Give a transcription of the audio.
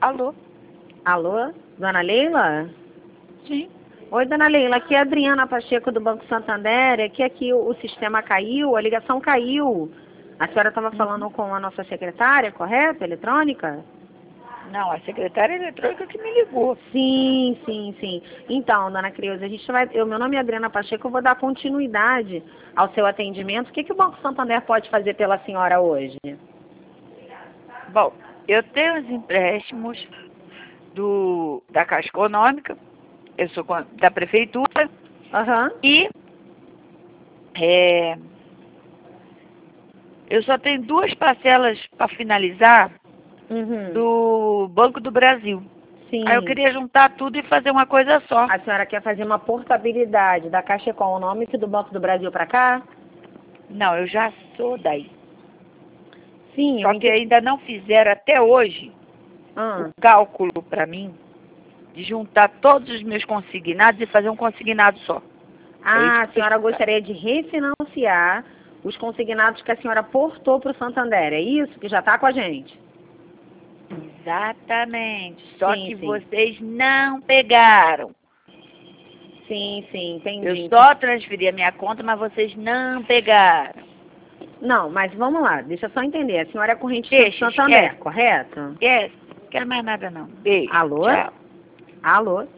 Alô? Alô, dona Leila? Sim. Oi, dona Leila, aqui é a Adriana Pacheco do Banco Santander, é que aqui o sistema caiu, a ligação caiu. A senhora estava falando com a nossa secretária, correto? Eletrônica? Não, a secretária eletrônica que me ligou. Sim, sim, sim. Então, dona Creuza, meu nome é Adriana Pacheco, eu vou dar continuidade ao seu atendimento. O que o Banco Santander pode fazer pela senhora hoje? Bom, eu tenho os empréstimos da Caixa Econômica, eu sou da prefeitura, Aham. e eu só tenho 2 parcelas para finalizar Uhum. do Banco do Brasil. Sim. Aí eu queria juntar tudo e fazer uma coisa só. A senhora quer fazer uma portabilidade da Caixa com o nome do Banco do Brasil para cá? Não, eu já sou daí. Sim, Só que ainda não fizeram até hoje o cálculo para mim de juntar todos os meus consignados e fazer um consignado só. A senhora gostaria de refinanciar os consignados que a senhora portou para o Santander, é isso? Que já está com a gente? Exatamente. Só Sim, que sim. vocês não pegaram. Sim, sim, entendi. Eu só transferi a minha conta, mas vocês não pegaram. Não, mas vamos lá, deixa eu só entender. A senhora é corrente do Deixa, Santander, esquece. correto? Esquece. Não quero mais nada não. Beijo. Alô? Tchau. Alô?